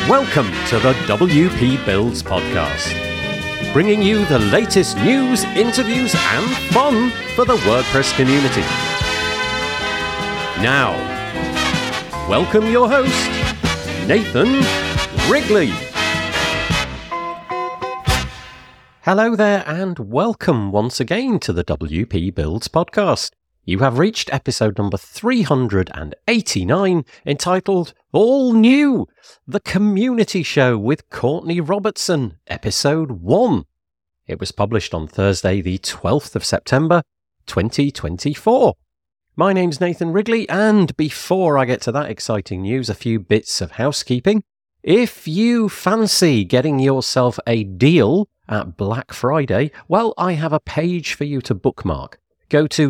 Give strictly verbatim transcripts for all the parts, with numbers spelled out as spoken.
Welcome to the W P Builds podcast, bringing you the latest news, interviews and fun for the WordPress community. Now, welcome your host, Nathan Wrigley. Hello there and welcome once again to the W P Builds podcast. You have reached episode number three hundred eighty-nine, entitled All New, the Community Show with Courtney Robertson, episode one. It was published on Thursday, the twelfth of September, twenty twenty-four. My name's Nathan Wrigley, and before I get to that exciting news, a few bits of housekeeping. If you fancy getting yourself a deal at Black Friday, well, I have a page for you to bookmark. Go to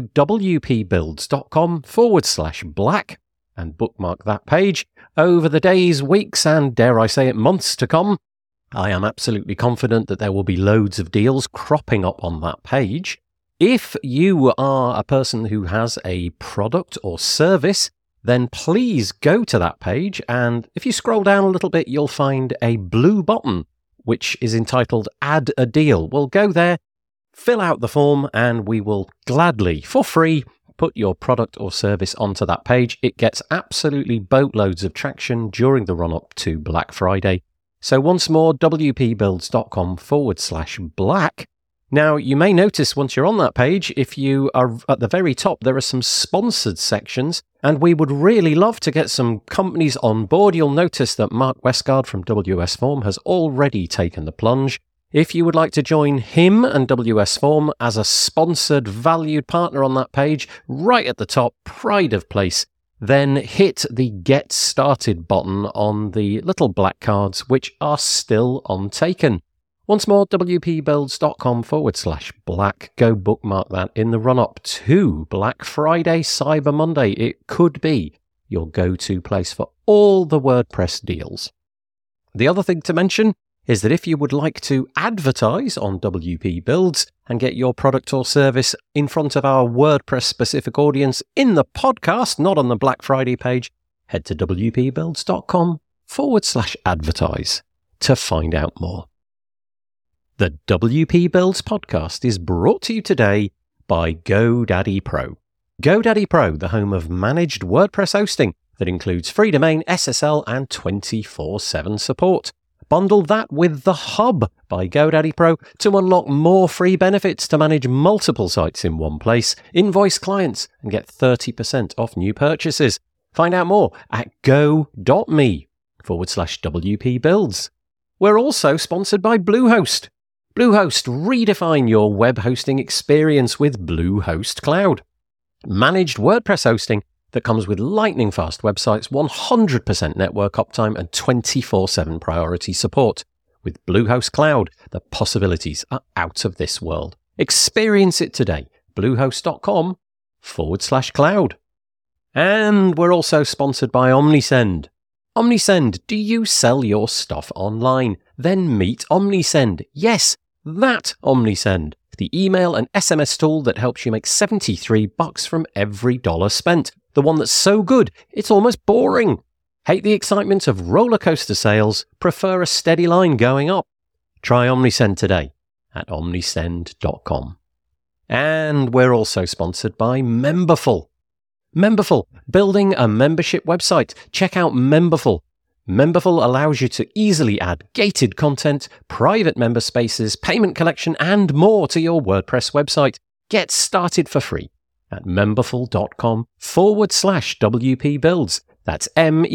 wpbuilds.com forward slash black and bookmark that page. Over the days, weeks, and dare I say it, months to come, I am absolutely confident that there will be loads of deals cropping up on that page. If you are a person who has a product or service, then please go to that page, and if you scroll down a little bit, you'll find a blue button which is entitled Add a Deal. Well, go there, fill out the form, and we will gladly, for free, put your product or service onto that page. It gets absolutely boatloads of traction during the run-up to Black Friday. So once more, wpbuilds.com forward slash black. Now, you may notice once you're on that page, if you are at the very top, there are some sponsored sections, and we would really love to get some companies on board. You'll notice that Mark Westgard from W S Form has already taken the plunge. If you would like to join him and W S Form as a sponsored, valued partner on that page, right at the top, pride of place, then hit the Get Started button on the little black cards, which are still untaken. Once more, wpbuilds.com forward slash black. Go bookmark that in the run-up to Black Friday, Cyber Monday. It could be your go-to place for all the WordPress deals. The other thing to mention is that if you would like to advertise on W P Builds and get your product or service in front of our WordPress-specific audience in the podcast, not on the Black Friday page, head to wpbuilds.com forward slash advertise to find out more. The W P Builds podcast is brought to you today by GoDaddy Pro. GoDaddy Pro, the home of managed WordPress hosting that includes free domain, S S L, and twenty-four seven support. Bundle that with The Hub by GoDaddy Pro to unlock more free benefits to manage multiple sites in one place, invoice clients, and get thirty percent off new purchases. Find out more at go.me forward slash WP Builds. We're also sponsored by Bluehost. Bluehost, redefine your web hosting experience with Bluehost Cloud. Managed WordPress hosting that comes with lightning-fast websites, one hundred percent network uptime, and twenty-four seven priority support. With Bluehost Cloud, the possibilities are out of this world. Experience it today. Bluehost.com forward slash cloud. And we're also sponsored by Omnisend. Omnisend, do you sell your stuff online? Then meet Omnisend. Yes, that Omnisend. The email and S M S tool that helps you make seventy-three bucks from every dollar spent. The one that's so good, it's almost boring. Hate the excitement of roller coaster sales? Prefer a steady line going up? Try Omnisend today at omnisend dot com. And we're also sponsored by Memberful. Memberful, building a membership website. Check out Memberful. Memberful allows you to easily add gated content, private member spaces, payment collection, and more to your WordPress website. Get started for free at memberful.com forward slash WP Builds. That's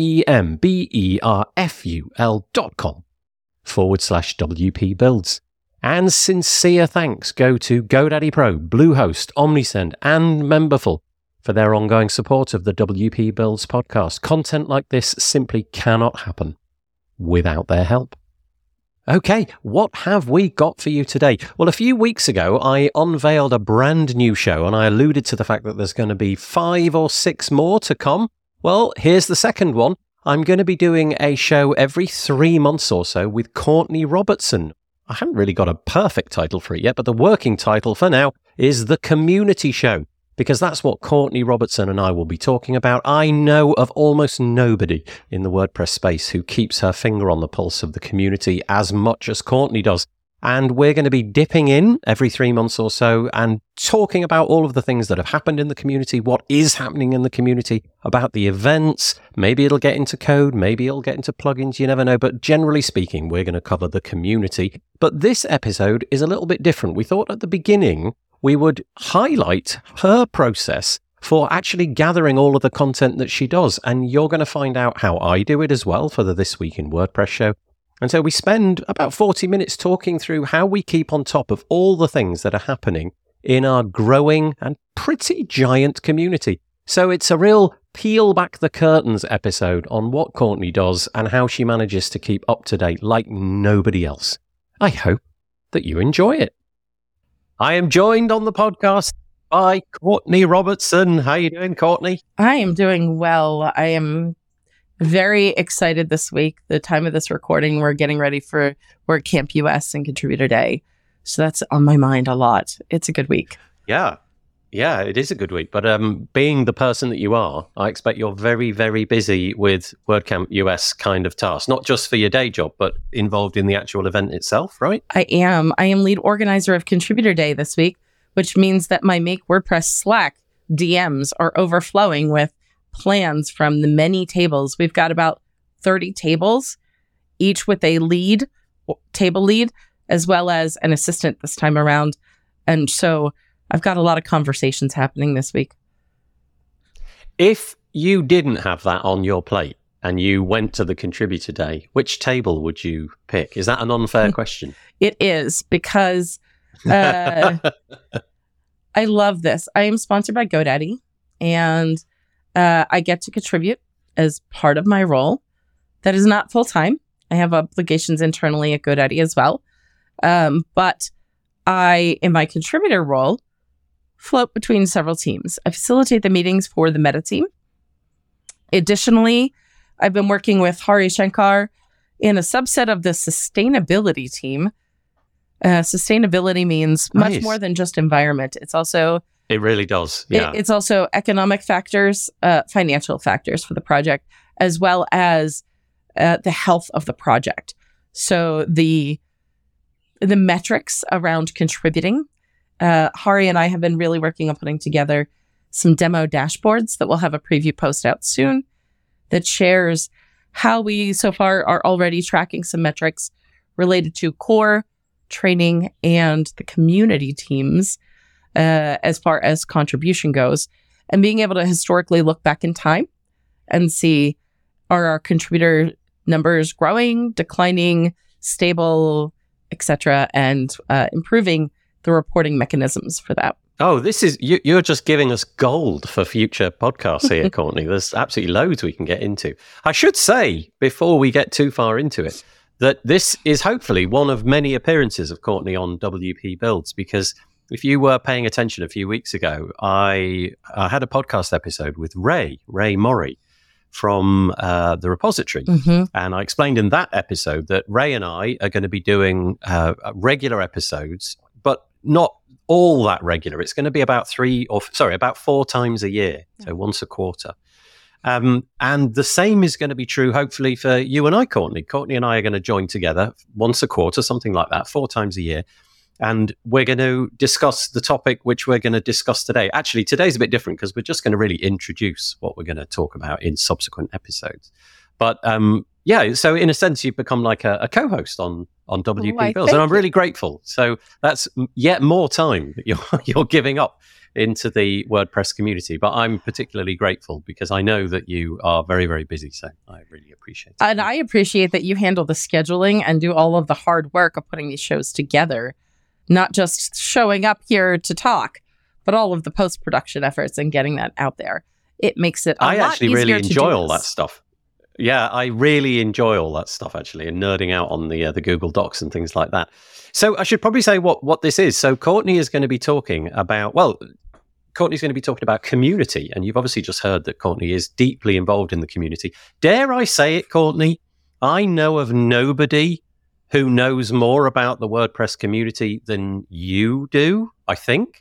M-E-M-B-E-R-F-U-L dot com forward slash WP Builds. And sincere thanks go to GoDaddy Pro, Bluehost, Omnisend, and Memberful for their ongoing support of the W P Builds podcast. Content like this simply cannot happen without their help. Okay, what have we got for you today? Well, a few weeks ago, I unveiled a brand new show, and I alluded to the fact that there's going to be five or six more to come. Well, here's the second one. I'm going to be doing a show every three months or so with Courtney Robertson. I haven't really got a perfect title for it yet, but the working title for now is The Community Show. because that's what Courtney Robertson and I will be talking about. I know of almost nobody in the WordPress space who keeps her finger on the pulse of the community as much as Courtney does. And we're going to be dipping in every three months or so and talking about all of the things that have happened in the community, what is happening in the community, about the events. Maybe it'll get into code, maybe it'll get into plugins, you never know. But generally speaking, we're going to cover the community. But this episode is a little bit different. We thought at the beginning we would highlight her process for actually gathering all of the content that she does. And you're going to find out how I do it as well for the This Week in WordPress show. And so we spend about forty minutes talking through how we keep on top of all the things that are happening in our growing and pretty giant community. So it's a real peel back the curtains episode on what Courtney does and how she manages to keep up to date like nobody else. I hope that you enjoy it. I am joined on the podcast by Courtney Robertson. How are you doing, Courtney? I am doing well. I am very excited this week. The time of this recording, we're getting ready for WordCamp U S and Contributor Day. So that's on my mind a lot. It's a good week. Yeah. Yeah, it is a good week. But um, being the person that you are, I expect you're very, very busy with WordCamp U S kind of tasks, not just for your day job, but involved in the actual event itself, right? I am. I am lead organizer of Contributor Day this week, which means that my Make WordPress Slack D Ms are overflowing with plans from the many tables. We've got about thirty tables, each with a lead, table lead, as well as an assistant this time around. And so I've got a lot of conversations happening this week. If you didn't have that on your plate and you went to the Contributor Day, which table would you pick? Is that an unfair question? It is, because uh, I love this. I am sponsored by GoDaddy, and Uh, I get to contribute as part of my role. That is not full-time. I have obligations internally at GoDaddy as well. Um, but I, in my contributor role, float between several teams. I facilitate the meetings for the meta team. Additionally, I've been working with Hari Shankar in a subset of the sustainability team. Uh, sustainability means Nice. much more than just environment. It's also It really does, yeah. It, it's also economic factors, uh, financial factors for the project, as well as uh, the health of the project. So the the metrics around contributing. Uh, Hari and I have been really working on putting together some demo dashboards that will have a preview post out soon that shares how we so far are already tracking some metrics related to core, training, and the community teams. Uh, as far as contribution goes, and being able to historically look back in time and see, are our contributor numbers growing, declining, stable, et cetera, and uh, improving the reporting mechanisms for that. Oh, this is, you, you're just giving us gold for future podcasts here, Courtney. There's absolutely loads we can get into. I should say, before we get too far into it, that this is hopefully one of many appearances of Courtney on W P Builds, because if you were paying attention a few weeks ago, I, I had a podcast episode with Ray, Ray Morrie from uh, the repository. Mm-hmm. And I explained in that episode that Ray and I are going to be doing uh, regular episodes, but not all that regular. It's going to be about three or, sorry, about four times a year. So once a quarter. Um, and the same is going to be true, hopefully, for you and I, Courtney. Courtney and I are going to join together once a quarter, something like that, four times a year. And we're going to discuss the topic which we're going to discuss today. Actually, today's a bit different because we're just going to really introduce what we're going to talk about in subsequent episodes. But um, yeah, so in a sense, you've become like a, a co-host on, on W P Why, Builds. And I'm thank really grateful. So that's yet more time that you're, you're giving up into the WordPress community. But I'm particularly grateful because I know that you are very, very busy. So I really appreciate it. And I appreciate that you handle the scheduling and do all of the hard work of putting these shows together. Not just showing up here to talk, but all of the post-production efforts and getting that out there. It makes it a I lot actually easier really to enjoy do all this. that stuff. Yeah, I really enjoy all that stuff, actually, and nerding out on the uh, the Google Docs and things like that. So I should probably say what, what this is. So Courtney is going to be talking about, well, Courtney's going to be talking about community. And you've obviously just heard that Courtney is deeply involved in the community. Dare I say it, Courtney? I know of nobody who knows more about the WordPress community than you do, I think.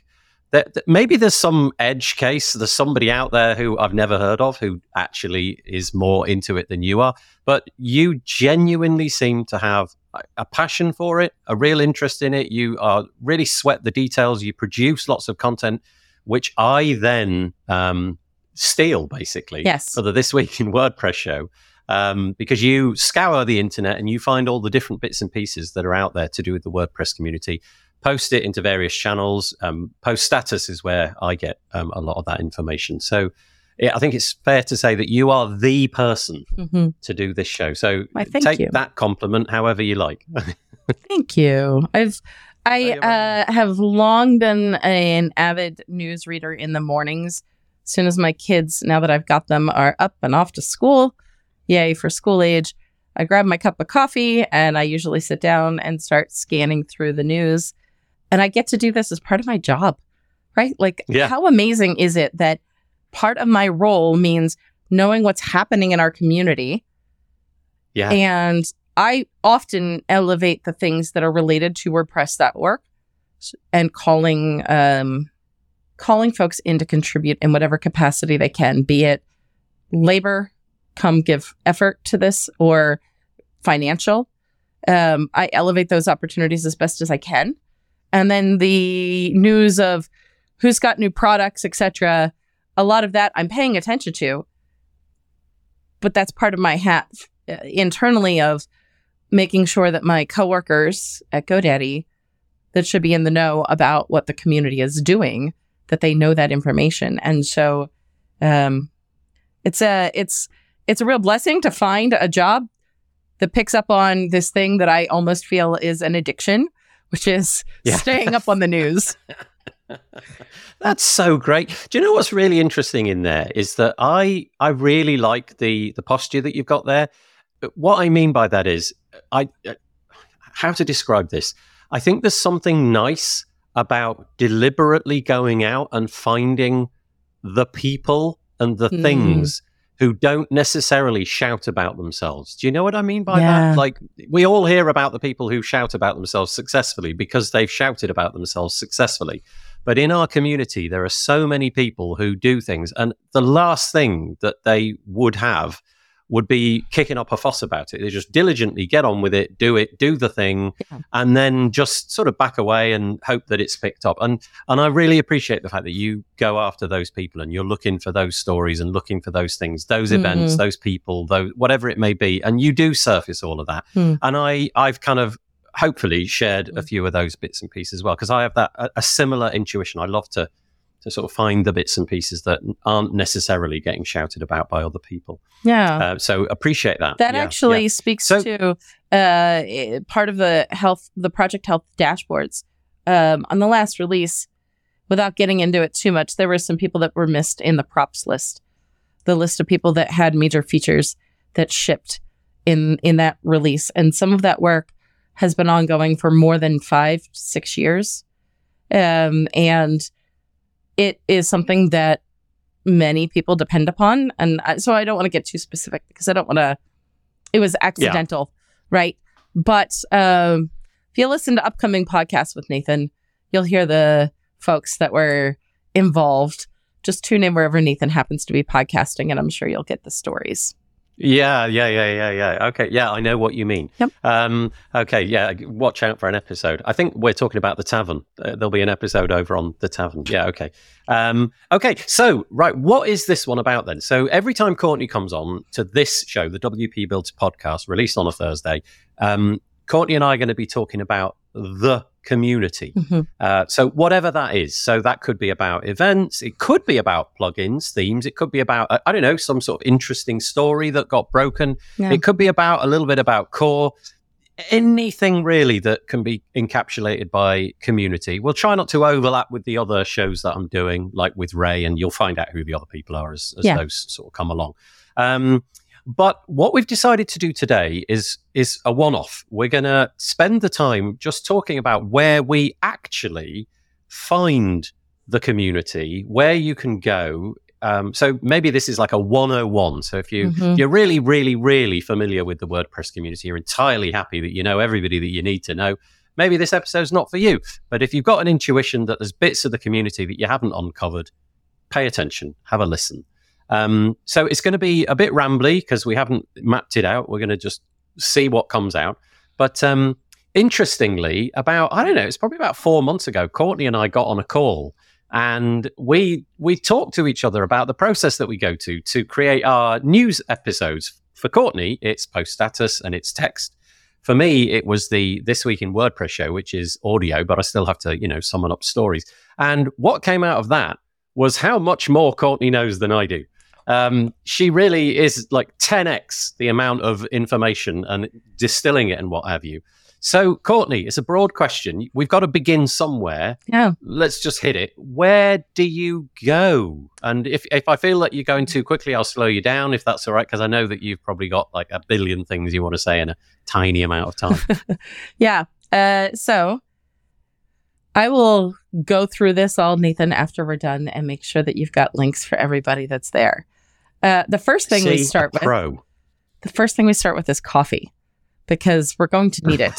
that, that maybe there's some edge case. There's somebody out there who I've never heard of who actually is more into it than you are. But you genuinely seem to have a passion for it, a real interest in it. You are really sweat the details. You produce lots of content, which I then um, steal, basically, yes. for the This Week in WordPress show. Um, because you scour the internet and you find all the different bits and pieces that are out there to do with the WordPress community, post it into various channels. Um, post status is where I get um, a lot of that information. So yeah, I think it's fair to say that you are the person mm-hmm. to do this show. So Why, thank take you. that compliment however you like. Thank you. I've I uh, have long been an avid news reader in the mornings. As soon as my kids, now that I've got them, are up and off to school, yay for school age, I grab my cup of coffee and I usually sit down and start scanning through the news. And I get to do this as part of my job, right? Like, yeah. How amazing is it that part of my role means knowing what's happening in our community? Yeah. And I often elevate the things that are related to WordPress dot org and calling um, calling folks in to contribute in whatever capacity they can, be it labor, come give effort to this, or financial. Um, I elevate those opportunities as best as I can. And then the news of who's got new products, et cetera, a lot of that I'm paying attention to. But that's part of my hat uh, internally of making sure that my coworkers at GoDaddy that should be in the know about what the community is doing, that they know that information. And so um, it's a it's it's a real blessing to find a job that picks up on this thing that I almost feel is an addiction, which is yeah. staying up on the news. That's so great. Do you know what's really interesting in there is that I I really like the the posture that you've got there. What I mean by that is, I how to describe this? I think there's something nice about deliberately going out and finding the people and the mm. things who don't necessarily shout about themselves. Do you know what I mean by yeah. that? Like, we all hear about the people who shout about themselves successfully because they've shouted about themselves successfully. But in our community, there are so many people who do things, and the last thing that they would have would be kicking up a fuss about it. They just diligently get on with it, do it, do the thing, yeah. and then just sort of back away and hope that it's picked up. And and I really appreciate the fact that you go after those people and you're looking for those stories and looking for those things, those mm-hmm. events, those people, those, whatever it may be. And you do surface all of that. Mm. And I, I've kind of hopefully shared a few of those bits and pieces as well, because I have that a, a similar intuition. I love to to sort of find the bits and pieces that aren't necessarily getting shouted about by other people. Yeah. Uh, so appreciate that. That yeah, actually yeah. speaks so, to uh, part of the health, the Project Health dashboards. Um, on the last release, without getting into it too much, there were some people that were missed in the props list, the list of people that had major features that shipped in, in that release. And some of that work has been ongoing for more than five, six years. Um, and it is something that many people depend upon. And I, so I don't want to get too specific because I don't want to, it was accidental, yeah. right? But um, if you listen to upcoming podcasts with Nathan, you'll hear the folks that were involved. Just tune in wherever Nathan happens to be podcasting, and I'm sure you'll get the stories. Yeah, yeah, yeah, yeah, yeah. Okay, yeah, I know what you mean. Yep. Um, okay, yeah, watch out for an episode. I think we're talking about the tavern. Uh, there'll be an episode over on the tavern. Yeah, okay. Um, okay, so, right, what is this one about then? So every time Courtney comes on to this show, the W P Builds podcast, released on a Thursday, um, Courtney and I are going to be talking about the community. Mm-hmm. Uh, so whatever that is. So that could be about events. It could be about plugins, themes. It could be about, uh, I don't know, some sort of interesting story that got broken. Yeah. It could be about a little bit about core. Anything really that can be encapsulated by community. We'll try not to overlap with the other shows that I'm doing, like with Ray, and you'll find out who the other people are as, as yeah. those sort of come along. Um, But what we've decided to do today is is a one-off. We're going to spend the time just talking about where we actually find the community, where you can go. Um, so maybe this is like a one oh one. So if you, mm-hmm. you're really, really, really familiar with the WordPress community, you're entirely happy that you know everybody that you need to know, maybe this episode's not for you. But if you've got an intuition that there's bits of the community that you haven't uncovered, pay attention, have a listen. Um, so it's going to be a bit rambly because we haven't mapped it out. We're going to just see what comes out. But um, interestingly, about, I don't know, it's probably about four months ago, Courtney and I got on a call and we we talked to each other about the process that we go to to create our news episodes. For Courtney, it's post status and it's text. For me, it was the This Week in WordPress show, which is audio, but I still have to, you know, summon up stories. And what came out of that was how much more Courtney knows than I do. Um, she really is like ten x the amount of information and distilling it and what have you. So, Courtney, it's a broad question. We've got to begin somewhere. Yeah. Let's just hit it. Where do you go? And if, if I feel that you're going too quickly, I'll slow you down, if that's all right, because I know that you've probably got like a billion things you want to say in a tiny amount of time. yeah. Uh, so I will go through this all, Nathan, after we're done and make sure that you've got links for everybody that's there. Uh, the first thing See, we start with, pro. the first thing we start with is coffee, because we're going to need it.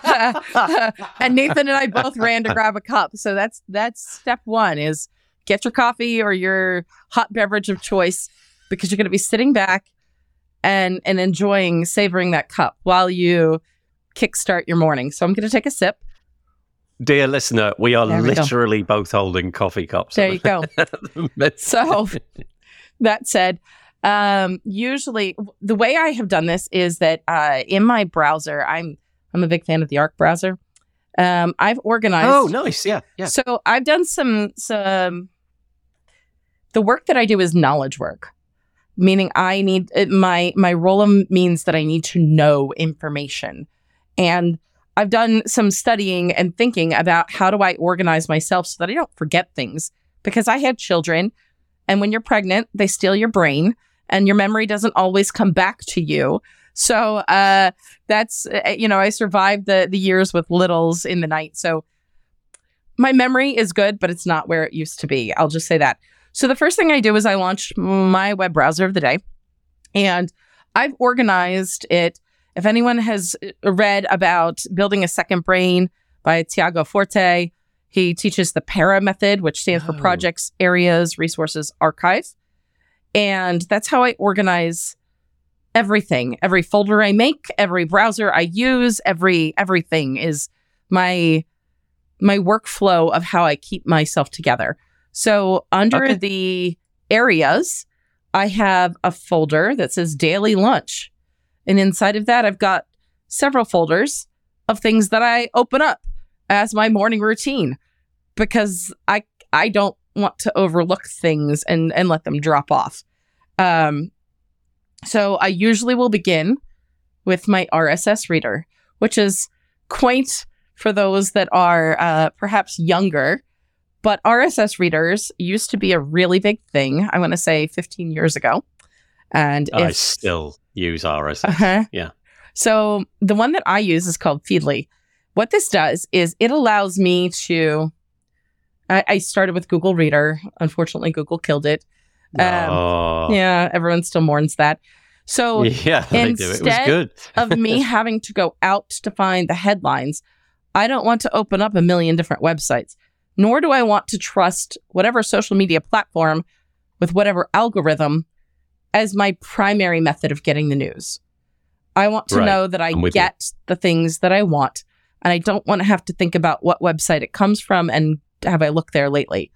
And Nathan and I both ran to grab a cup. So that's that's step one, is get your coffee or your hot beverage of choice, because you're going to be sitting back and and enjoying, savoring that cup while you kickstart your morning. So I'm going to take a sip. Dear listener, we are There we literally go. both holding coffee cups. There you go. So that said, um, usually the way I have done this is that uh, in my browser, I'm I'm a big fan of the Arc browser. Um, I've organized. Oh, nice. Yeah. Yeah. So I've done some some. The work that I do is knowledge work, meaning I need my my role means that I need to know information, and I've done some studying and thinking about how do I organize myself so that I don't forget things, because I had children, and when you're pregnant, they steal your brain and your memory doesn't always come back to you. So uh, that's, you know, I survived the, the years with littles in the night. So my memory is good, but it's not where it used to be. I'll just say that. So the first thing I do is I launch my web browser of the day, and I've organized it. If anyone has read about Building a Second Brain by Tiago Forte, he teaches the PARA method, which stands oh. for Projects, Areas, Resources, Archive. And that's how I organize everything. Every folder I make, every browser I use, every everything is my my workflow of how I keep myself together. So under okay. the areas, I have a folder that says Daily Lunch. And inside of that, I've got several folders of things that I open up as my morning routine, because I I don't want to overlook things and, and let them drop off. Um, so I usually will begin with my R S S reader, which is quaint for those that are uh, perhaps younger. But R S S readers used to be a really big thing, I want to say fifteen years ago. And I if, still use R S S. Uh-huh. Yeah. So the one that I use is called Feedly. What this does is it allows me to, I, I started with Google Reader. Unfortunately, Google killed it. Um, oh. Yeah, everyone still mourns that. So yeah, they do. It was good. of me having to go out to find the headlines, I don't want to open up a million different websites, nor do I want to trust whatever social media platform with whatever algorithm as my primary method of getting the news. I want to right. know that I get you. the things that I want, and I don't want to have to think about what website it comes from and have I looked there lately.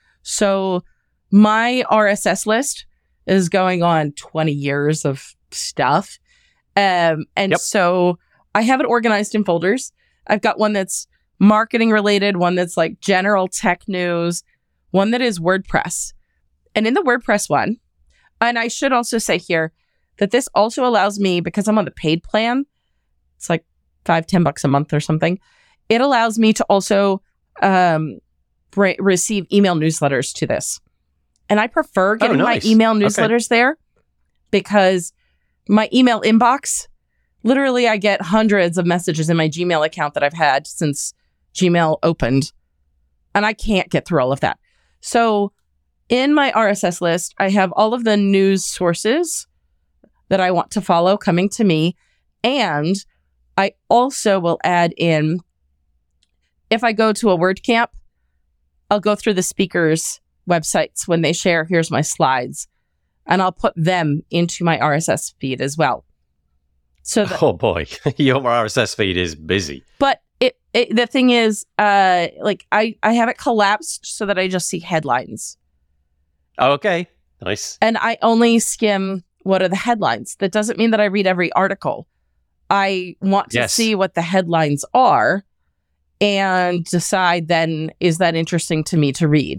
So my R S S list is going on twenty years of stuff. Um, and yep. so I have it organized in folders. I've got one that's marketing related, one that's like general tech news, one that is WordPress. And in the WordPress one, and I should also say here that this also allows me, because I'm on the paid plan, it's like five, ten bucks a month or something. It allows me to also um, re- receive email newsletters to this. And I prefer getting oh, nice. my email newsletters okay. there, because my email inbox, literally I get hundreds of messages in my Gmail account that I've had since Gmail opened, and I can't get through all of that. So in my R S S list, I have all of the news sources that I want to follow coming to me. And I also will add in if I go to a WordCamp, I'll go through the speakers' websites when they share, here's my slides, and I'll put them into my R S S feed as well. So that, oh boy, your R S S feed is busy. But it, it the thing is, uh, like I, I have it collapsed so that I just see headlines. Okay, nice. And I only skim what are the headlines. That doesn't mean that I read every article. I want to yes. see what the headlines are and decide then, is that interesting to me to read?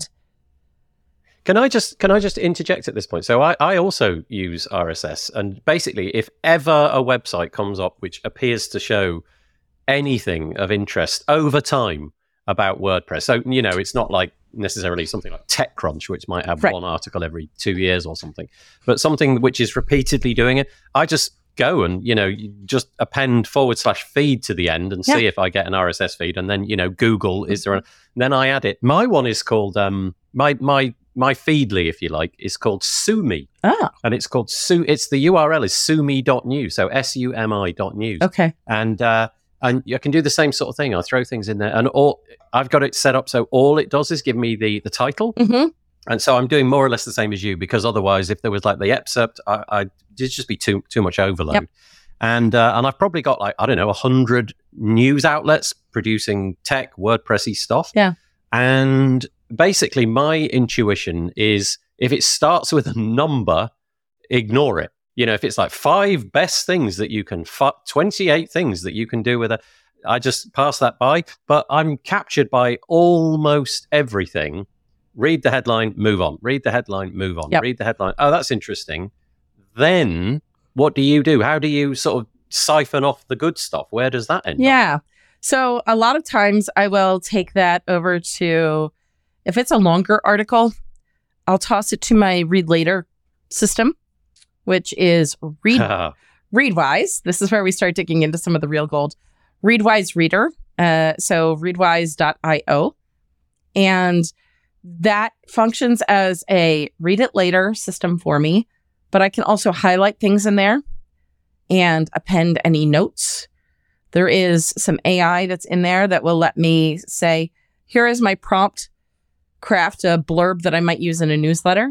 Can I just can I just interject at this point? So I, I also use R S S, and basically if ever a website comes up which appears to show anything of interest over time about WordPress, so, you know, it's not like necessarily something like TechCrunch, which might have right. one article every two years or something, but something which is repeatedly doing it, I just go and, you know, just append forward slash feed to the end and yeah. see if I get an R S S feed, and then, you know, Google, is there a, then I add it. My one is called, um, my, my, my Feedly, if you like, is called Sumi. Ah. And it's called, Su- it's the U R L is sumi dot news. So S U M I dot news. Okay. And, uh, and I can do the same sort of thing. I throw things in there, and all I've got it set up so all it does is give me the, the title. Mm-hmm. And so I'm doing more or less the same as you, because otherwise, if there was like the excerpt, I, I'd just be too too much overload. Yep. And uh, and I've probably got like, I don't know, a hundred news outlets producing tech, WordPressy stuff. Yeah. And basically, my intuition is if it starts with a number, ignore it. You know, if it's like five best things that you can, f- twenty-eight things that you can do with a, I just pass that by. But I'm captured by almost everything. Read the headline, move on. Read the headline, move on. Yep. Read the headline. Oh, that's interesting. Then what do you do? How do you sort of siphon off the good stuff? Where does that end Yeah. up? So a lot of times I will take that over to, if it's a longer article, I'll toss it to my read later system, which is Read Readwise. This is where we start digging into some of the real gold. Readwise Reader. Uh, so readwise dot io. And that functions as a read it later system for me, but I can also highlight things in there and append any notes. There is some A I that's in there that will let me say, here is my prompt, craft a blurb that I might use in a newsletter.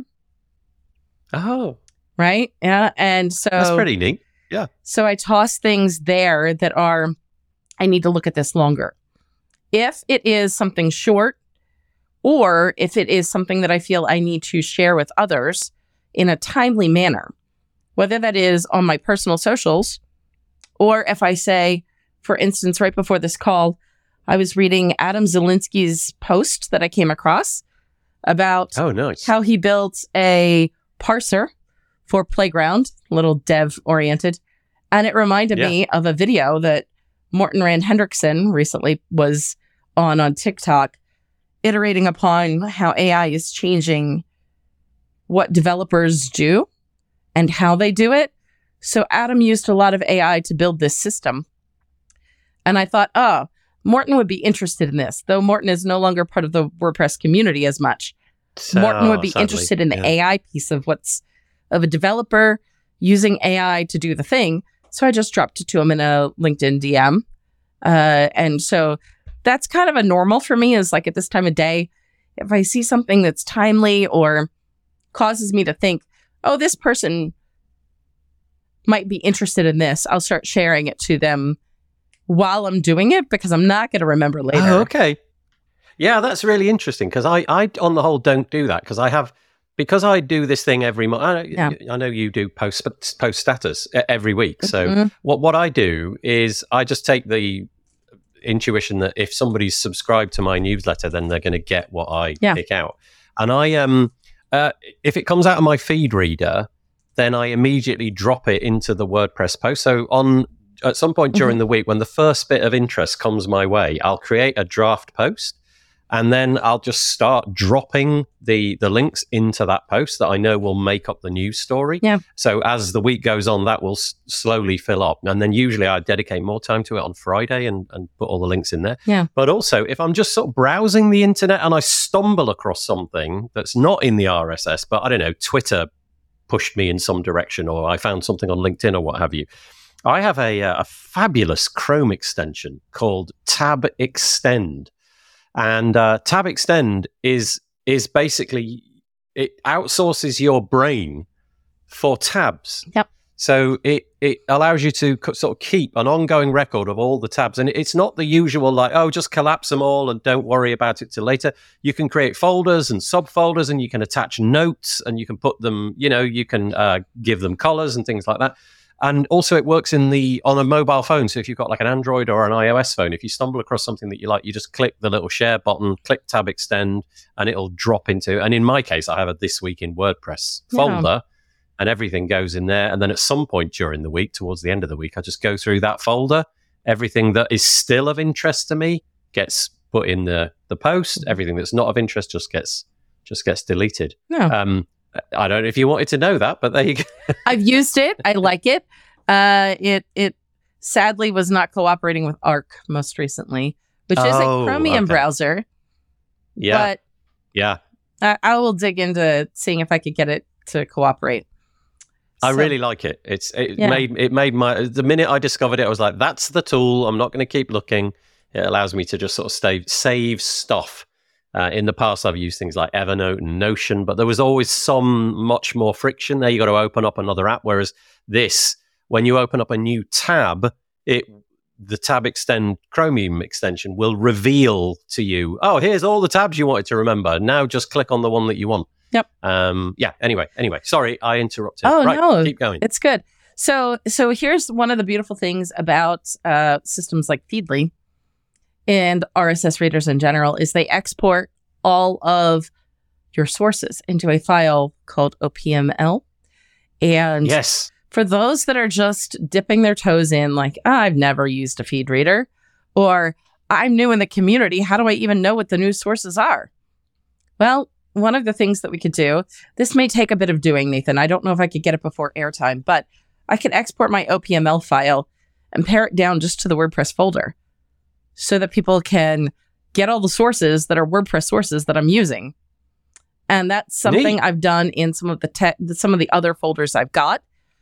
Oh, right. Yeah. And so that's pretty neat. Yeah. So I toss things there that are, I need to look at this longer. If it is something short, or if it is something that I feel I need to share with others in a timely manner, whether that is on my personal socials, or if I say, for instance, right before this call, I was reading Adam Zielinski's post that I came across about oh, nice. how he built a parser for Playground, a little dev-oriented, and it reminded yeah. me of a video that Morten Rand Hendrickson recently was on on TikTok, iterating upon how A I is changing what developers do and how they do it. So Adam used a lot of A I to build this system. And I thought, oh, Morten would be interested in this, though Morten is no longer part of the WordPress community as much. So, Morten would be sadly, interested in the yeah. A I piece of what's of a developer using A I to do the thing. So I just dropped it to him in a LinkedIn D M. Uh, and so that's kind of a normal for me, is like at this time of day, if I see something that's timely or causes me to think, oh, this person might be interested in this, I'll start sharing it to them while I'm doing it, because I'm not going to remember later. Oh, okay. Yeah, that's really interesting, because I, I, on the whole, don't do that, because I have, because I do this thing every month. I, Yeah. I know you do post post status every week. So Mhm. what what I do is I just take the intuition that if somebody's subscribed to my newsletter, then they're going to get what I Yeah. pick out. And I um, uh, if it comes out of my feed reader, then I immediately drop it into the WordPress post. So on at some point during Mhm. the week, when the first bit of interest comes my way, I'll create a draft post, and then I'll just start dropping the the links into that post that I know will make up the news story. Yeah. So as the week goes on, that will s- slowly fill up. And then usually I dedicate more time to it on Friday and, and put all the links in there. Yeah. But also, if I'm just sort of browsing the internet and I stumble across something that's not in the R S S, but I don't know, Twitter pushed me in some direction, or I found something on LinkedIn or what have you, I have a, uh, a fabulous Chrome extension called Tab Extend. And uh, Tab Extend is is basically, it outsources your brain for tabs. Yep. So it, it allows you to co- sort of keep an ongoing record of all the tabs. And it's not the usual like, oh, just collapse them all and don't worry about it till later. You can create folders and subfolders, and you can attach notes, and you can put them, you know, you can uh, give them colors and things like that. And also it works in the on a mobile phone. So if you've got like an Android or an iOS phone, if you stumble across something that you like, you just click the little share button, click Tab Extend, and it'll drop into, and in my case, I have a This Week in WordPress Yeah. folder. And everything goes in there. And then at some point during the week, towards the end of the week, I just go through that folder. Everything that is still of interest to me gets put in the, the post. Everything that's not of interest just gets just gets deleted. No. Um, I don't know if you wanted to know that, but there you go. I've used it. I like it. Uh, it it sadly was not cooperating with Arc most recently, which is a Oh, Chromium okay. browser. Yeah, But yeah. I, I will dig into seeing if I could get it to cooperate. I So- really like it. It's it Yeah. made it made my the minute I discovered it, I was like, that's the tool. I'm not going to keep looking. It allows me to just sort of save save stuff. Uh, in the past, I've used things like Evernote and Notion, but there was always some much more friction there. You got to open up another app. Whereas this, when you open up a new tab, it the Tab Extend Chromium extension will reveal to you, oh, here's all the tabs you wanted to remember. Now just click on the one that you want. Yep. Um, yeah. Anyway, anyway, sorry, I interrupted. Oh, right, no. keep going. It's good. So so here's one of the beautiful things about uh, systems like Feedly and R S S readers in general is they export all of your sources into a file called O P M L. And Yes. for those that are just dipping their toes in, like, oh, I've never used a feed reader, or I'm new in the community, how do I even know what the news sources are? Well, one of the things that we could do, this may take a bit of doing, Nathan. I don't know if I could get it before airtime, but I could export my O P M L file and pare it down just to the WordPress folder so that people can get all the sources that are WordPress sources that I'm using. And that's something Neat. I've done in some of the tech, some of the other folders I've got.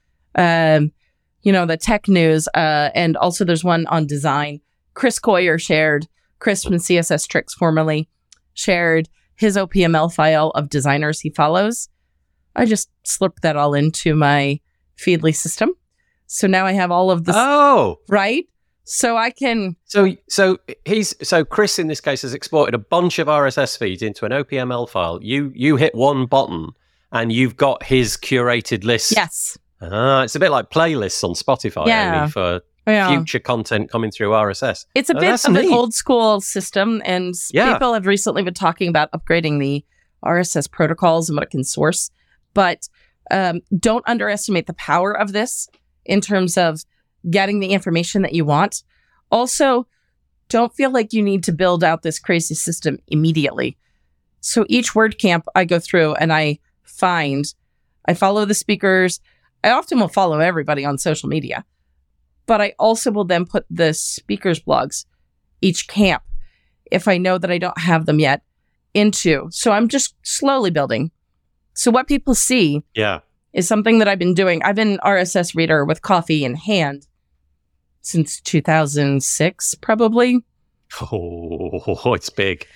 Um, you know, the tech news, uh, and also there's one on design. Chris Coyer shared, Chris from C S S Tricks formerly shared his O P M L file of designers he follows. I just slipped that all into my Feedly system. So now I have all of this, Oh, right? So I can, so so he's so Chris in this case has exported a bunch of R S S feeds into an O P M L file. You you hit one button and you've got his curated list. yes. Ah, it's a bit like playlists on Spotify Yeah. only for Yeah. future content coming through R S S. It's a Oh, bit that's of an neat. old school system, and s- Yeah. people have recently been talking about upgrading the R S S protocols and what it can source. But um, don't underestimate the power of this in terms of getting the information that you want. Also, don't feel like you need to build out this crazy system immediately. So each WordCamp I go through and I find, I follow the speakers. I often will follow everybody on social media. But I also will then put the speakers' blogs, each camp, if I know that I don't have them yet, into. So I'm just slowly building. So what people see Yeah. is something that I've been doing. I've been R S S reader with coffee in hand since two thousand six, probably. Oh, it's big.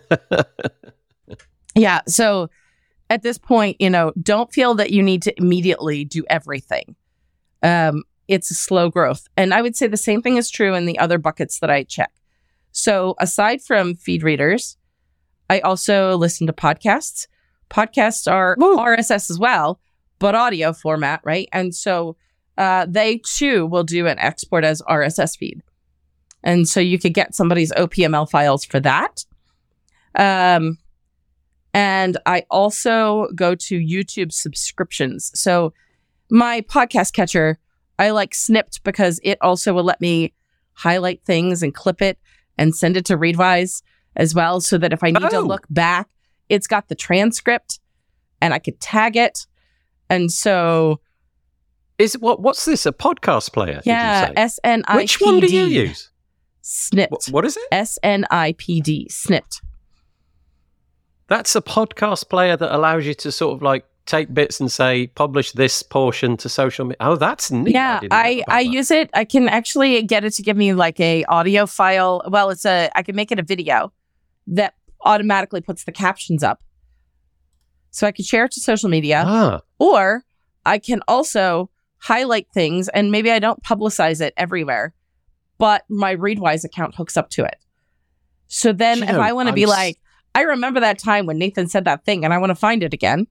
Yeah. So at this point, you know, don't feel that you need to immediately do everything. Um, it's a slow growth. And I would say the same thing is true in the other buckets that I check. So aside from feed readers, I also listen to podcasts. Podcasts are Woo. R S S as well, but audio format, right? And so uh, they too will do an export as R S S feed. And so you could get somebody's O P M L files for that. Um, and I also go to YouTube subscriptions. So my podcast catcher, I like Snipped because it also will let me highlight things and clip it and send it to Readwise as well. So that if I need to Oh. look back, it's got the transcript and I could tag it. And so, Is what? What's this? A podcast player? did you yeah, say? S N I P D. Which one do you use? Snipped. What, what is it? S N I P D. Snipped. That's a podcast player that allows you to sort of like take bits and say publish this portion to social media. Oh, that's neat. Yeah, didn't know I, about I that. use it. I can actually get it to give me like a audio file. Well, it's a, I can make it a video that automatically puts the captions up. So I could share it to social media, Ah. or I can also highlight things, and maybe I don't publicize it everywhere, but my Readwise account hooks up to it. So then You if know, I want to I'm be s- like, I remember that time when Nathan said that thing and I want to find it again,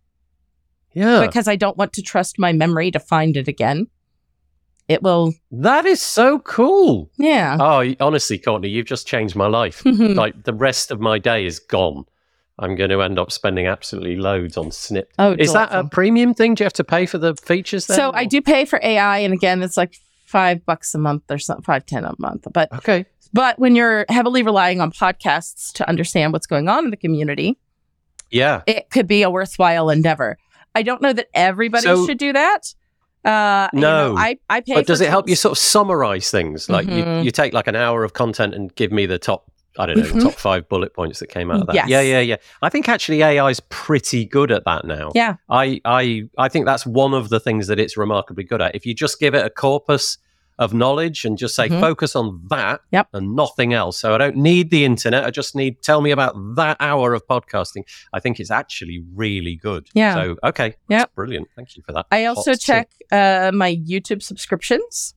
Yeah. because I don't want to trust my memory to find it again, it will, That is so cool. yeah. Oh, y- honestly, Courtney, you've just changed my life. Like, the rest of my day is gone. I'm going to end up spending absolutely loads on Snip. Oh, Is that a delightful. premium thing? Do you have to pay for the features then? So I or- do pay for A I, and again, it's like five bucks a month or something, five, ten a month. But Okay. but when you're heavily relying on podcasts to understand what's going on in the community, Yeah. it could be a worthwhile endeavor. I don't know that everybody So- should do that. Uh, you know, No. I, I pay But for does it help you tools. sort of summarize things? Like Mhm. you, you take like an hour of content and give me the top, I don't know, Mhm. the top five bullet points that came out of that. Yes. Yeah, yeah, yeah. I think actually A I is pretty good at that now. Yeah. I, I, I think that's one of the things that it's remarkably good at. If you just give it a corpus of knowledge and just say, Mhm. focus on that Yep. and nothing else. So I don't need the internet. I just need, tell me about that hour of podcasting. I think it's actually really good. Yeah. So, okay. Yep. That's brilliant. Thank you for that. I also Hot check uh, my YouTube subscriptions.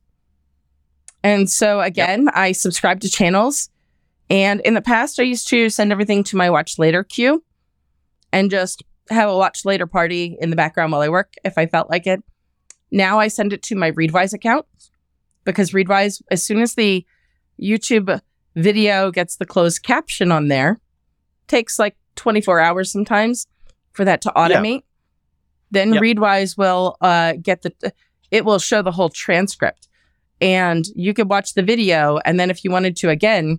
And so again, I subscribe to channels. And in the past, I used to send everything to my watch later queue and just have a watch later party in the background while I work if I felt like it. Now I send it to my Readwise account, because Readwise, as soon as the YouTube video gets the closed caption on there, takes like twenty-four hours sometimes for that to automate. Then Yep. Readwise will uh, get the, it will show the whole transcript, and you could watch the video. And then if you wanted to, again,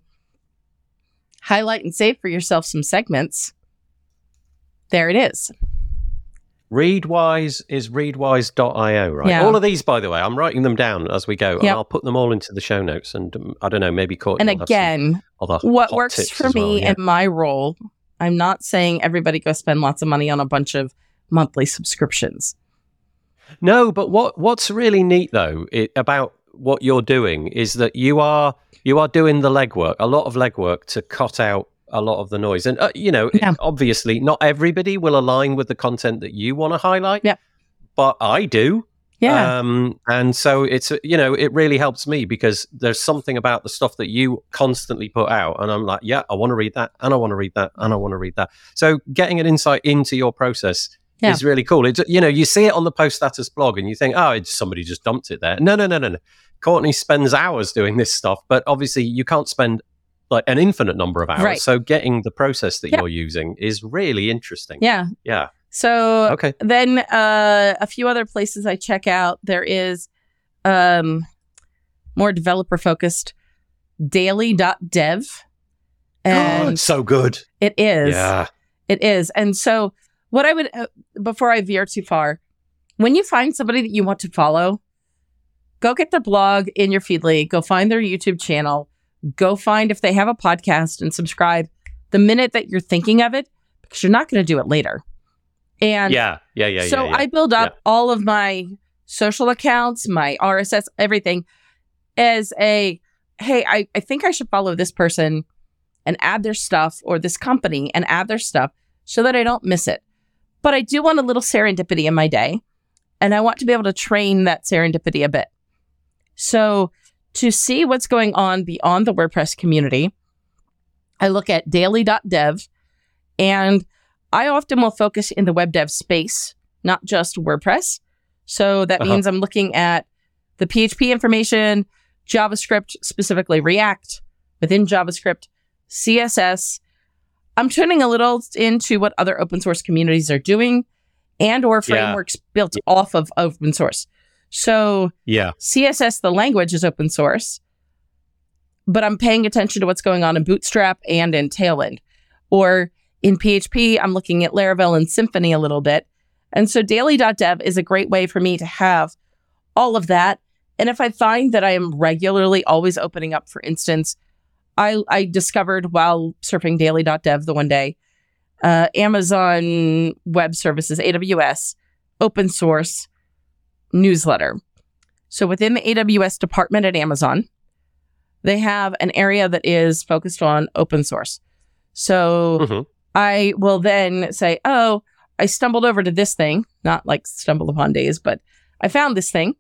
highlight and save for yourself some segments, there it is. Readwise is readwise dot io, right? Yeah. All of these, by the way, I'm writing them down as we go, and Yep. I'll put them all into the show notes. And um, I don't know, maybe Courtney And will have some again, other what hot works tips for as well, me yeah. and my role, I'm not saying everybody go spend lots of money on a bunch of monthly subscriptions. No, but what what's really neat though it, about what you're doing is that you are you are doing the legwork, a lot of legwork to cut out a lot of the noise. And uh, you know, Yeah. obviously, not everybody will align with the content that you want to highlight. Yeah. But I do. Yeah. Um, and so it's, you know, it really helps me because there's something about the stuff that you constantly put out. And I'm like, yeah, I want to read that. And I want to read that. And I want to read that. So getting an insight into your process Yeah. is really cool. It's, you know, you see it on the Post Status blog and you think, oh, it's somebody just dumped it there. No, no, no, no, no. Courtney spends hours doing this stuff, but obviously you can't spend like an infinite number of hours. Right. So getting the process that Yeah. you're using is really interesting. yeah. Yeah. So Okay. then uh, a few other places I check out. There is um, more developer focused daily dot dev. Oh, And it's so good. it is. Yeah. It is. And so what I would, uh, before I veer too far, when you find somebody that you want to follow, go get their blog in your Feedly, go find their YouTube channel, go find if they have a podcast and subscribe the minute that you're thinking of it, because you're not going to do it later. And Yeah. Yeah. Yeah. so yeah, yeah. I build up all of my social accounts, my R S S, everything as a, hey, I, I think I should follow this person and add their stuff, or this company and add their stuff so that I don't miss it. But I do want a little serendipity in my day, and I want to be able to train that serendipity a bit. So to see what's going on beyond the WordPress community, I look at daily dot dev, and I often will focus in the web dev space, not just WordPress. So that Uh-huh. means I'm looking at the P H P information, JavaScript, specifically React, within JavaScript, C S S. I'm tuning a little into what other open source communities are doing and or Yeah. frameworks built off of open source. So Yeah. C S S, the language, is open source, but I'm paying attention to what's going on in Bootstrap and in Tailwind. Or in P H P, I'm looking at Laravel and Symfony a little bit. And so daily dot dev is a great way for me to have all of that. And if I find that I am regularly always opening up, for instance, I, I discovered while surfing daily dot dev the one day, uh, Amazon Web Services, A W S, open source newsletter. So within the A W S department at Amazon, they have an area that is focused on open source. So Mm-hmm. I will then say, oh, I stumbled over to this thing, not like stumbled upon days, but I found this thing.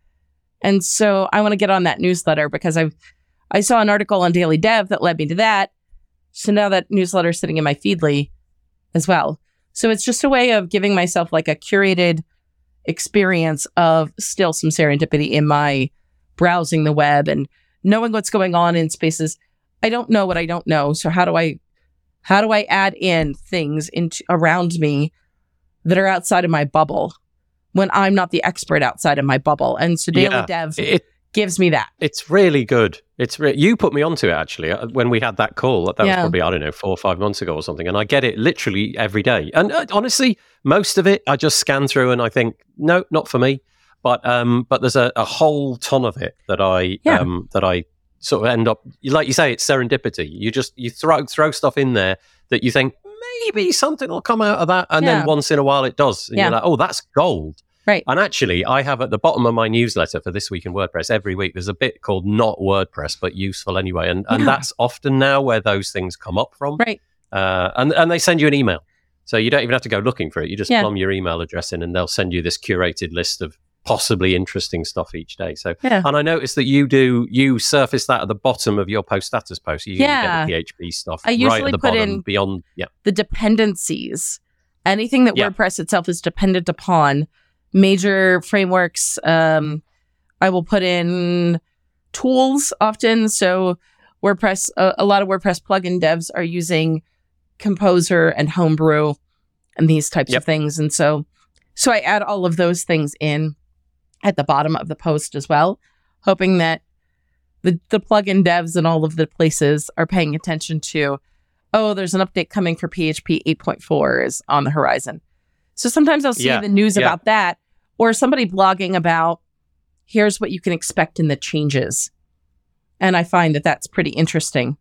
And so I want to get on that newsletter because I I saw an article on Daily Dev that led me to that. So now that newsletter is sitting in my Feedly as well. So it's just a way of giving myself like a curated experience of still some serendipity in my browsing the web and knowing what's going on in spaces. I don't know what I don't know. So how do I how do I add in things into around me that are outside of my bubble when I'm not the expert outside of my bubble? And so Daily Yeah, Dev it, gives me that. it's really good. It's re- you put me onto it actually uh, when we had that call. That was Yeah. probably, I don't know, four or five months ago or something. And I get it literally every day. And uh, honestly, most of it I just scan through and I think, no, not for me. But um, but there's a, a whole ton of it that I Yeah. um that I sort of end up, like you say, it's serendipity. You just you throw throw stuff in there that you think maybe something will come out of that, and Yeah. then once in a while it does, and Yeah. you're like, oh, that's gold. Right. And actually, I have at the bottom of my newsletter for This Week in WordPress every week, there's a bit called Not WordPress, but useful anyway. And and Yeah. that's often now where those things come up from. Right. Uh, and, and they send you an email. So you don't even have to go looking for it. You just Yeah. plumb your email address in and they'll send you this curated list of possibly interesting stuff each day. So, Yeah. and I noticed that you do, you surface that at the bottom of your post status post. You Yeah. get the P H P stuff I right usually at the put bottom in- beyond. Yeah. The dependencies, anything that Yeah. WordPress itself is dependent upon, major frameworks. Um, I will put in tools often. So WordPress, a, a lot of WordPress plugin devs are using Composer and Homebrew and these types Yep. of things. And so, so I add all of those things in at the bottom of the post as well, hoping that the, the plugin devs and all of the places are paying attention to, oh, there's an update coming for P H P eight point four is on the horizon. So sometimes I'll see Yeah, the news yeah. about that, or somebody blogging about, here's what you can expect in the changes. And I find that that's pretty interesting.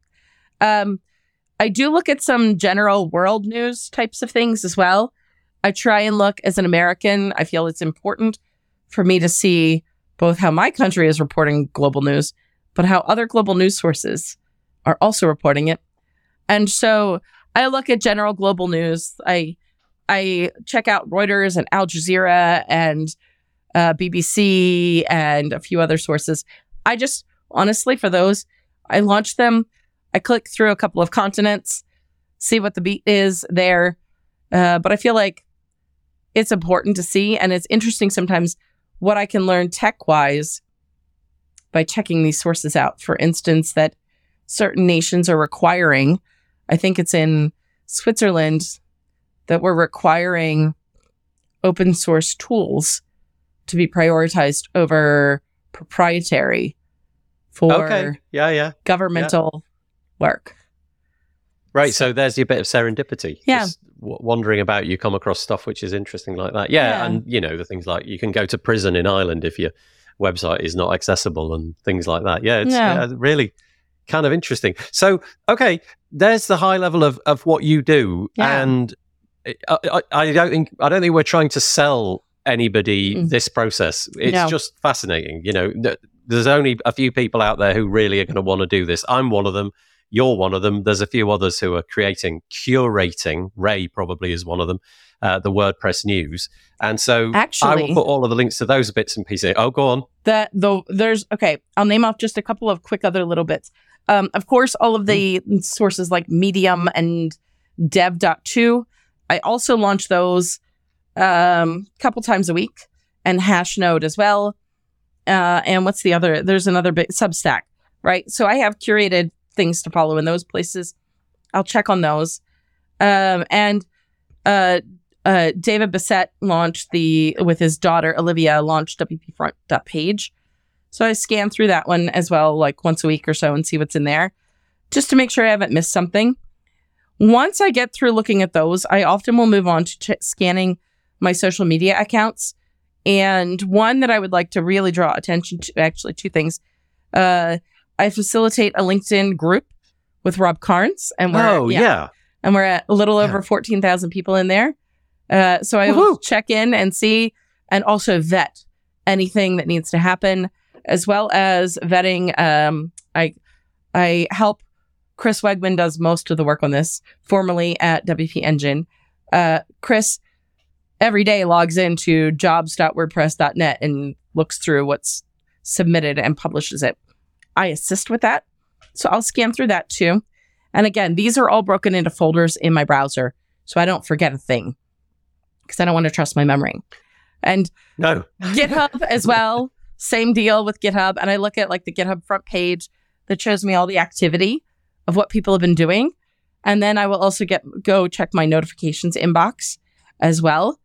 Um, I do look at some general world news types of things as well. I try and look as an American. I feel it's important for me to see both how my country is reporting global news, but how other global news sources are also reporting it. And so I look at general global news. I I check out Reuters and Al Jazeera and uh, B B C and a few other sources. I just, honestly, for those, I launch them. I click through a couple of continents, see what the beat is there. Uh, but I feel like it's important to see, and it's interesting sometimes what I can learn tech-wise by checking these sources out. For instance, that certain nations are requiring, I think it's in Switzerland, that we're requiring open source tools to be prioritized over proprietary for Okay. Yeah, yeah. governmental work. Right. So there's your bit of serendipity. Yeah. Just w- wandering about, you come across stuff which is interesting like that. Yeah, Yeah. And, you know, the things like you can go to prison in Ireland if your website is not accessible and things like that. Yeah. It's Yeah. uh, really kind of interesting. So, okay, there's the high level of, of what you do. Yeah. And I, I, I don't think I don't think we're trying to sell anybody Mm. this process. It's No. just fascinating. You know, th- there's only a few people out there who really are going to want to do this. I'm one of them. You're one of them. There's a few others who are creating, curating. Ray probably is one of them. Uh, the WordPress news, and so I Actually- will put all of the links to those bits and pieces. Oh, go on. That though there's okay, I'll name off just a couple of quick other little bits. Um, of course, all of the sources like Medium and dev dot two, I also launch those um a couple times a week, and Hashnode as well. Uh, and what's the other? There's another big Substack, right? So I have curated things to follow in those places. I'll check on those. Um, and uh, uh, David Bissett launched the, with his daughter Olivia, launched W P front dot page. So I scan through that one as well, like once a week or so, and see what's in there, just to make sure I haven't missed something. Once I get through looking at those, I often will move on to ch- scanning my social media accounts. And one that I would like to really draw attention to, actually two things. Uh, I facilitate a LinkedIn group with Rob Carnes, and we're Oh, yeah. and we're at a little over Yeah. fourteen thousand people in there. Uh, so I will Woohoo. check in and see, and also vet anything that needs to happen, as well as vetting. Um, I I help Chris Wegman does most of the work on this, formerly at W P Engine. Uh, Chris every day logs into jobs dot wordpress dot net and looks through what's submitted and publishes it. I assist with that. So I'll scan through that too. And again, these are all broken into folders in my browser, so I don't forget a thing because I don't want to trust my memory. And no. GitHub as well, same deal with GitHub. And I look at like the GitHub front page that shows me all the activity of what people have been doing. And then I will also get go check my notifications inbox as well.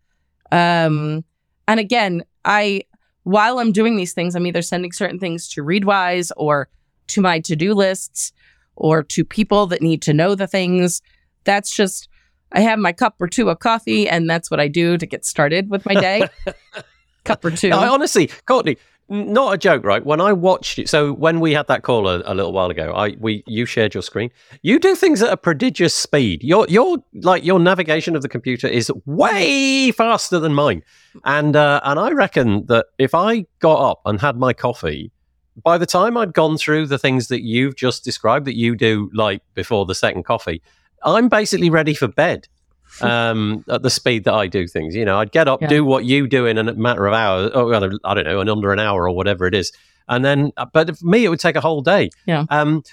Um, and again, I while I'm doing these things, I'm either sending certain things to Readwise or to my to-do lists or to people that need to know the things. That's just, I have my cup or two of coffee, and that's what I do to get started with my day. Cup or two. No, honestly, Courtney, not a joke, right? When I watched it, so when we had that call a, a little while ago, I we you shared your screen. You do things at a prodigious speed. Your your like your navigation of the computer is way faster than mine, and uh, and I reckon that if I got up and had my coffee, by the time I'd gone through the things that you've just described that you do, like before the second coffee, I'm basically ready for bed. um, at the speed that I do things, you know, I'd get up, yeah. do what you do in a matter of hours, or I don't know, in under an hour or whatever it is. And then, but for me, it would take a whole day. Yeah. Um,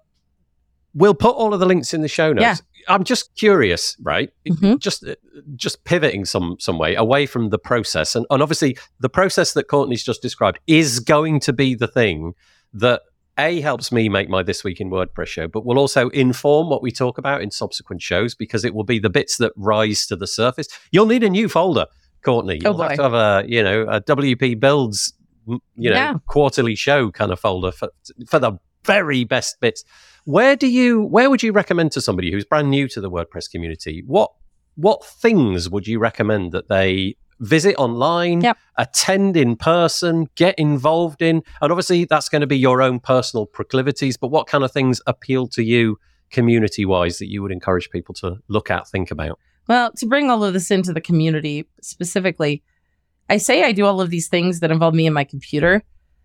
we'll put all of the links in the show notes. Yeah. I'm just curious, right? Mm-hmm. Just, just pivoting some, some way away from the process. And, and obviously the process that Courtney's just described is going to be the thing that A, helps me make my This Week in WordPress show, but will also inform what we talk about in subsequent shows, because it will be the bits that rise to the surface. You'll need a new folder, Courtney. You'll oh have to have a, you know, a W P Builds, you know, yeah. quarterly show kind of folder for, for the very best bits. Where do you, where would you recommend to somebody who's brand new to the WordPress community? What, what things would you recommend that they visit online, yep. attend in person, get involved in? And obviously that's going to be your own personal proclivities, but what kind of things appeal to you community-wise that you would encourage people to look at, think about? Well, to bring all of this into the community specifically, I say I do all of these things that involve me and my computer.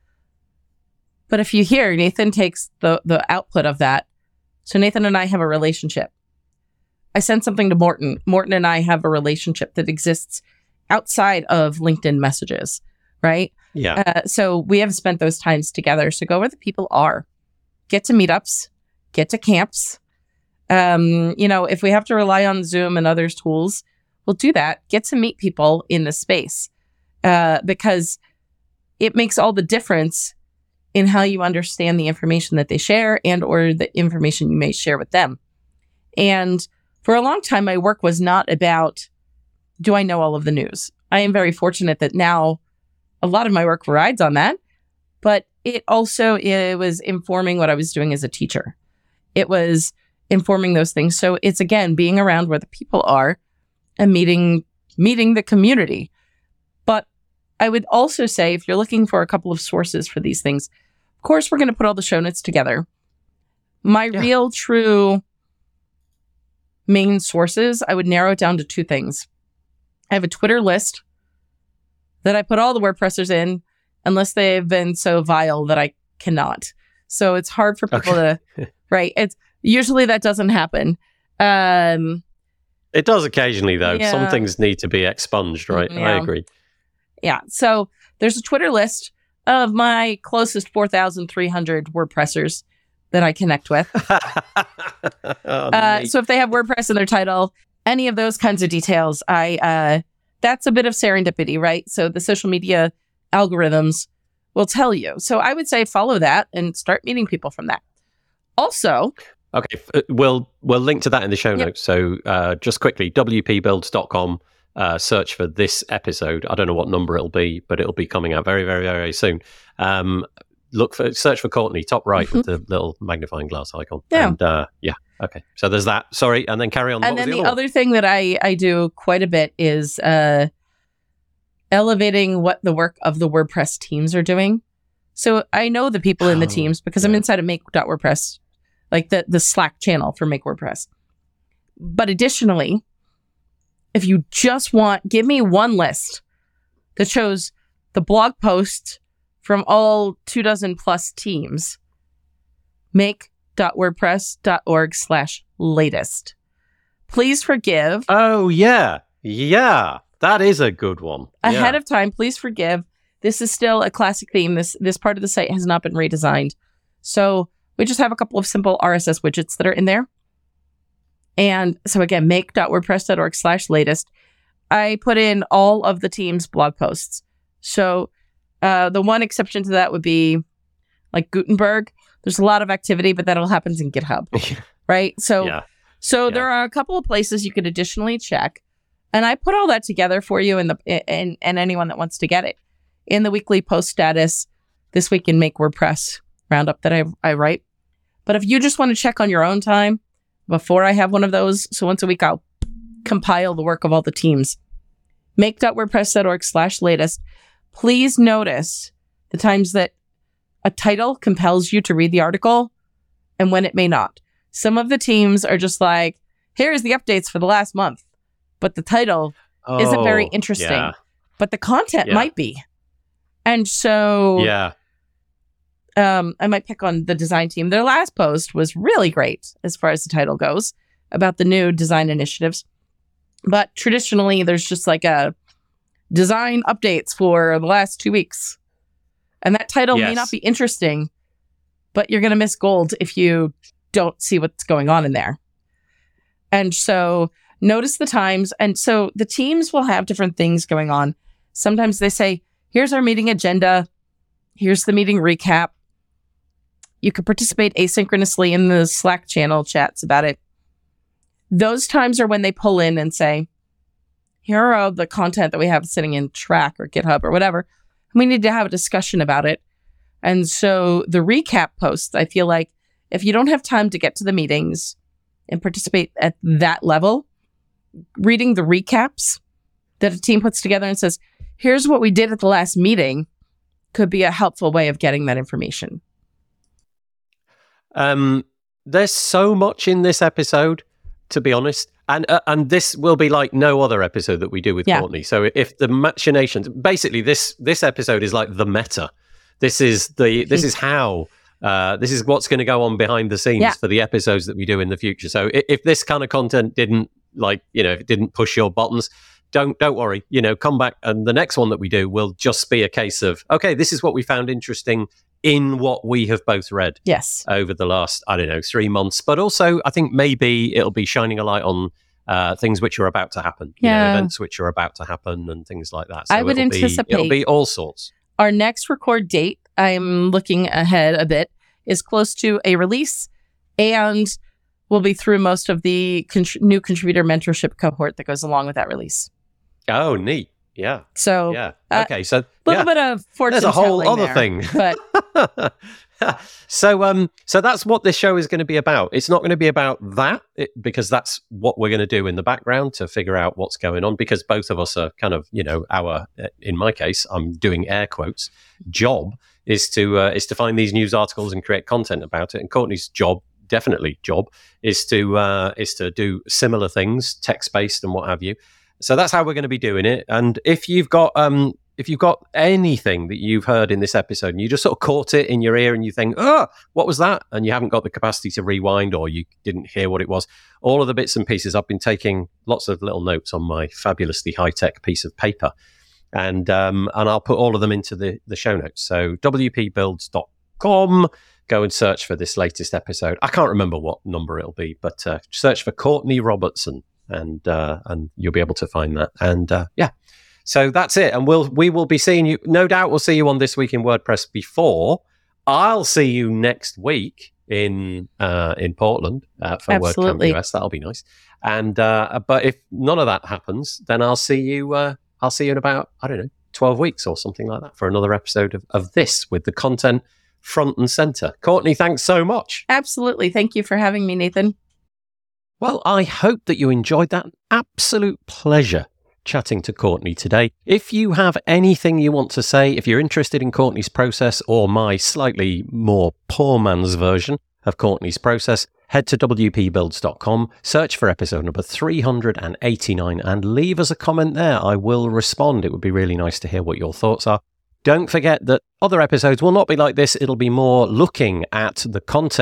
But if you hear, Nathan takes the, the output of that. So Nathan and I have a relationship. I send something to Morten. Morten and I have a relationship that exists outside of LinkedIn messages, right? Yeah. Uh, so we have spent those times together. So go where the people are. Get to meetups. Get to camps. Um, you know, if we have to rely on Zoom and other tools, we'll do that. Get to meet people in the space uh, because it makes all the difference in how you understand the information that they share and or the information you may share with them. And for a long time, my work was not about, do I know all of the news? I am very fortunate that now a lot of my work rides on that, but it also it was informing what I was doing as a teacher. It was informing those things. So it's, again, being around where the people are and meeting meeting the community. But I would also say, if you're looking for a couple of sources for these things, of course, we're going to put all the show notes together. My yeah. real, true main sources, I would narrow it down to two things. I have a Twitter list that I put all the WordPressers in, unless they've been so vile that I cannot. So it's hard for people okay. to, right? It's usually that doesn't happen. Um, it does occasionally, though. Yeah. Some things need to be expunged, right? Yeah. I agree. Yeah. So there's a Twitter list of my closest four thousand three hundred WordPressers that I connect with. oh, uh, so if they have WordPress in their title, any of those kinds of details, I uh, that's a bit of serendipity, right? So the social media algorithms will tell you. So I would say follow that and start meeting people from that. Also, okay, we'll we'll link to that in the show yep. notes. So uh, just quickly, W P builds dot com. Uh, search for this episode. I don't know what number it'll be, but it'll be coming out very, very, very soon. Um, look for search for Courtney, top right mm-hmm. with the little magnifying glass icon. Yeah. And uh, yeah. Okay. So there's that. Sorry. And then carry on. And what then was the, the other, other thing that I, I do quite a bit is uh, elevating what the work of the WordPress teams are doing. So I know the people in the oh, teams because yeah. I'm inside of make dot wordpress, like the, the Slack channel for Make WordPress. But additionally, if you just want, give me one list that shows the blog posts from all two dozen plus teams. Make dot wordpress dot org slash latest. Please forgive. Oh, yeah. Yeah. That is a good one. Ahead yeah. of time, please forgive. This is still a classic theme. This this part of the site has not been redesigned. So we just have a couple of simple R S S widgets that are in there. And so again, make dot wordpress dot org slash latest. I put in all of the team's blog posts. So uh, the one exception to that would be like Gutenberg. There's a lot of activity, but that all happens in GitHub, right? So, yeah. so yeah. there are a couple of places you could additionally check. And I put all that together for you and the and, and anyone that wants to get it in the weekly post status this week in Make WordPress roundup that I, I write. But if you just want to check on your own time before I have one of those, so once a week I'll compile the work of all the teams. make dot wordpress dot org slash latest. Please notice the times that a title compels you to read the article and when it may not. Some of the teams are just like, here's the updates for the last month. But the title oh, isn't very interesting. Yeah. But the content Yeah. might be. And so Yeah. um, I might pick on the design team. Their last post was really great as far as the title goes about the new design initiatives. But traditionally, there's just like a design updates for the last two weeks. And that title Yes. may not be interesting, but you're going to miss gold if you don't see what's going on in there. And so notice the times. And so the teams will have different things going on. Sometimes they say, here's our meeting agenda. Here's the meeting recap. You can participate asynchronously in the Slack channel chats about it. Those times are when they pull in and say, here are the content that we have sitting in Track or GitHub or whatever. We need to have a discussion about it. And so the recap posts, I feel like if you don't have time to get to the meetings and participate at that level, reading the recaps that a team puts together and says, here's what we did at the last meeting could be a helpful way of getting that information. Um, there's so much in this episode, to be honest. And uh, and this will be like no other episode that we do with Yeah. Courtney. So if the machinations, basically this this episode is like the meta. This is the this is how uh, this is what's going to go on behind the scenes Yeah. for the episodes that we do in the future. So if, if this kind of content didn't like you know if it didn't push your buttons, don't don't worry. You know, come back and the next one that we do will just be a case of okay, this is what we found interesting in what we have both read. Yes. Over the last, I don't know, three months. But also, I think maybe it'll be shining a light on uh, things which are about to happen. You Yeah. know, events which are about to happen and things like that. So I would it'll be- anticipate- it'll be all sorts. Our next record date, I'm looking ahead a bit, is close to a release, and we'll be through most of the contr- new contributor mentorship cohort that goes along with that release. Oh, neat. Yeah. So Yeah. uh, Okay. So a little yeah. bit of fortune There's a whole telling other there, thing. But so um so that's what this show is going to be about. It's not going to be about that it, because that's what we're going to do in the background to figure out what's going on, because both of us are kind of, you know, our, in my case, I'm doing air quotes, job is to uh, is to find these news articles and create content about it. And Courtney's job, definitely job, is to uh, is to do similar things, text-based and what have you. So that's how we're going to be doing it. And if you've got um, if you've got anything that you've heard in this episode and you just sort of caught it in your ear and you think, oh, what was that? And you haven't got the capacity to rewind or you didn't hear what it was, all of the bits and pieces, I've been taking lots of little notes on my fabulously high-tech piece of paper. And um, and I'll put all of them into the, the show notes. So w p builds dot com, go and search for this latest episode. I can't remember what number it'll be, but uh, search for Courtney Robertson. And uh, and you'll be able to find that. And uh, yeah, so that's it. And we'll we will be seeing you. No doubt we'll see you on This Week in WordPress before. I'll see you next week in uh, in Portland uh, for Absolutely. WordCamp U S. That'll be nice. And uh, but if none of that happens, then I'll see you. Uh, I'll see you in about I don't know twelve weeks or something like that for another episode of, of this with the content front and center. Courtney, thanks so much. absolutely. Thank you for having me, Nathan. Well, I hope that you enjoyed that. Absolute pleasure chatting to Courtney today. If you have anything you want to say, if you're interested in Courtney's process or my slightly more poor man's version of Courtney's process, head to w p builds dot com, search for episode number three hundred eighty-nine and leave us a comment there. I will respond. It would be really nice to hear what your thoughts are. Don't forget that other episodes will not be like this. It'll be more looking at the content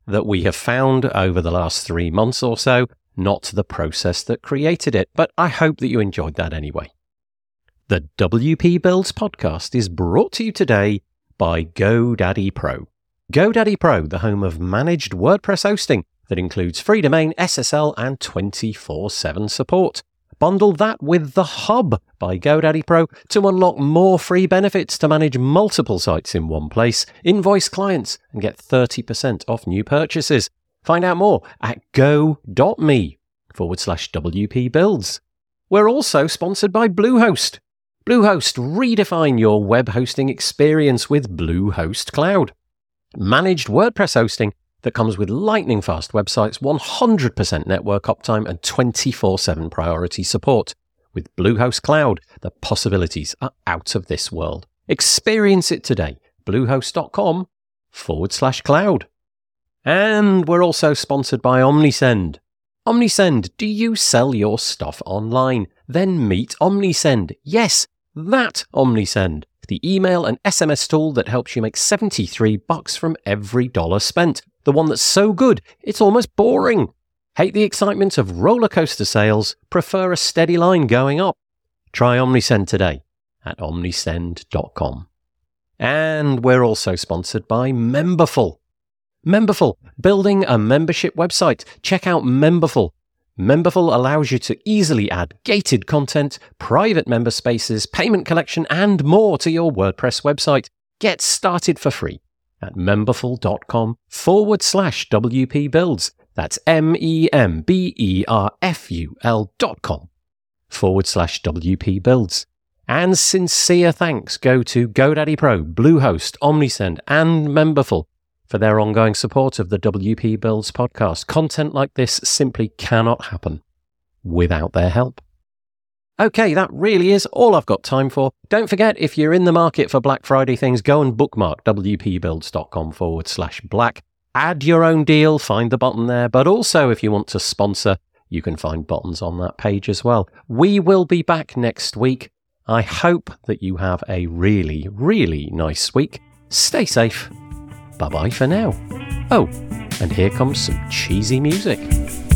that we have found over the last three months or so, not the process that created it, but I hope that you enjoyed that anyway. The W P Builds podcast is brought to you today by GoDaddy Pro. GoDaddy Pro, the home of managed WordPress hosting that includes free domain, S S L, and twenty-four seven support. Bundle that with The Hub by GoDaddy Pro to unlock more free benefits to manage multiple sites in one place, invoice clients, and get thirty percent off new purchases. Find out more at go.me forward slash WP Builds. We're also sponsored by Bluehost. Bluehost, redefine your web hosting experience with Bluehost Cloud. Managed WordPress hosting that comes with lightning-fast websites, one hundred percent network uptime, and twenty-four seven priority support. With Bluehost Cloud, the possibilities are out of this world. Experience it today. Bluehost.com forward slash cloud. And we're also sponsored by Omnisend. Omnisend, do you sell your stuff online? Then meet Omnisend. Yes, that Omnisend. The email and S M S tool that helps you make seventy-three bucks from every dollar spent. The one that's so good, it's almost boring. Hate the excitement of roller coaster sales? Prefer a steady line going up? Try Omnisend today at omnisend dot com. And we're also sponsored by Memberful. Memberful, building a membership website. Check out Memberful. Memberful allows you to easily add gated content, private member spaces, payment collection, and more to your WordPress website. Get started for free at memberful.com forward slash WP Builds. That's M-E-M-B-E-R-F-U-L dot com forward slash WP Builds. And sincere thanks go to GoDaddy Pro, Bluehost, Omnisend, and Memberful for their ongoing support of the W P Builds podcast. Content like this simply cannot happen without their help. Okay, that really is all I've got time for. Don't forget, if you're in the market for Black Friday things, go and bookmark wpbuilds.com forward slash black. Add your own deal, find the button there. But also, if you want to sponsor, you can find buttons on that page as well. We will be back next week. I hope that you have a really, really nice week. Stay safe. Bye-bye for now. Oh, and here comes some cheesy music.